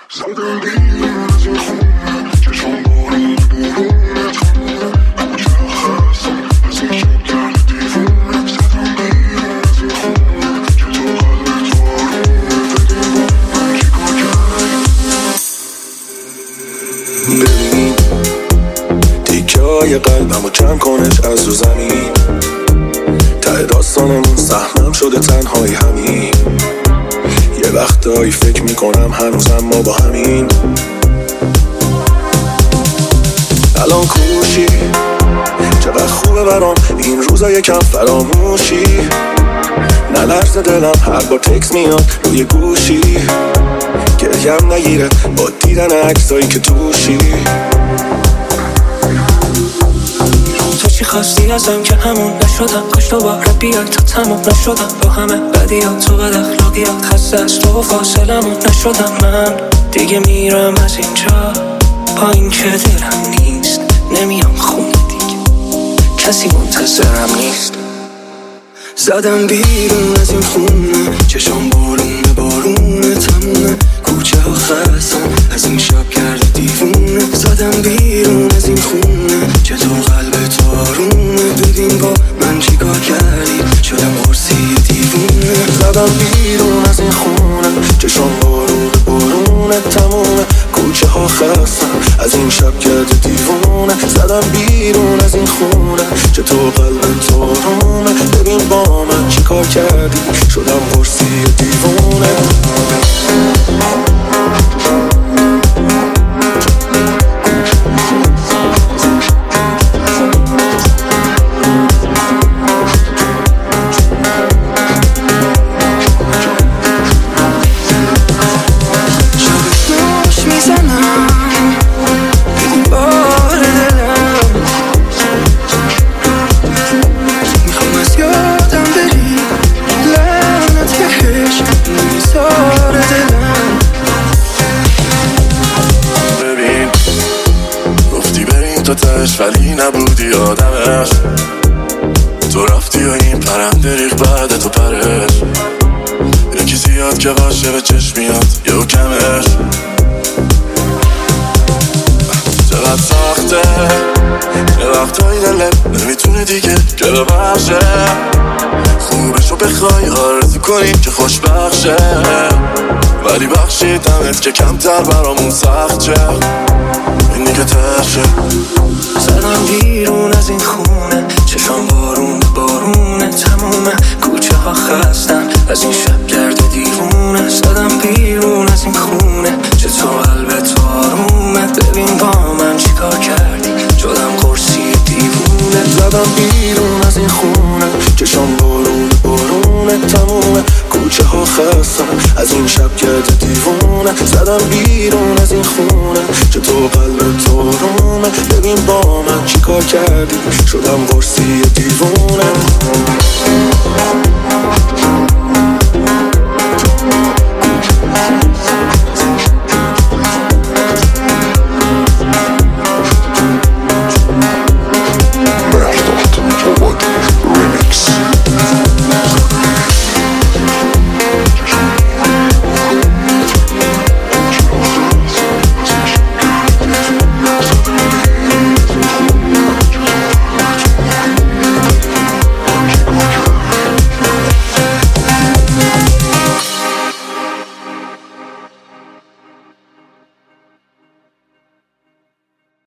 زدم بیرون از این خونه چشم بارون برونت کجا خستم از این شب گرد دیوونه زدم بیرون از این خونه که تو قلبت بارونه بگیم با من چی کار کردی ببین تیکه های قلبمو جمع کنش از رو زمین ته داستانمون سهمم شده تنهایی همین یه وقتایی فکر میکنم هنوزم ما با همین الان کوشی چقدر خوبه برام این روزا یکم فراموشی نلرزه دلم هر بار تکس میاد روی گوشی گریم نگیره با دیدن عکسایی که توشی تو چی خواستی ازم که همون نشدم کاش دوباره بیای تا تموم نشدم با همه بدیات تو بد اخلاقیات خسته از تو و فاصلمون نشدم من دیگه میرم از اینجا با این که دلم نیست نمیام خونه دیگه کسی منتظرم نیست زدم بیرون از این خونه چشم بارونه بارونه تمومه کوچه ها خستم از این شب کرده دیوونه زدم بیرون از این خونه چطور قلبت آرومه ببین با من چی کار کردی شدم قرصی دیوونه زدم بیرون از این خونه چشم بارونه بارونه تمومه کوچه ها خستم از این شب کرده دیوونه زدم بیرون از این خونه چطور قلبت آرومه ببین با من چی کار کردی شدم قرصی دیوونه ولی نبودی آدمش تو رفتی و این پرنده ریخ بعد تو پرش یکی زیاد که باشه به چشمیات یهو کمش چقدر سخته یه وقتایی دلت نمیتونه دیگه که ببخشه خوبشو بخوای آرزو کنی که خوشبخشه ولی بخشیدمت که کمتر برامون سخت شه این دیگه تشه زدم بیرون از این خونه چشم بارون بارونه تمومه کوچه ها خستن از این شب گرده دیوونه زدم بیرون از این خونه چطور قلبت آرومه ببین با من چی کار کردی شدم قرصی دیوونه زدم بیرون از این خونه چشم بارون بارونه تمومه کوچه ها خستن از این شب کرده دیوونه زدم بیرون از این خونه چطور قلبت آرومه ببین با من چی کار کردی شدم قرصی دیوونه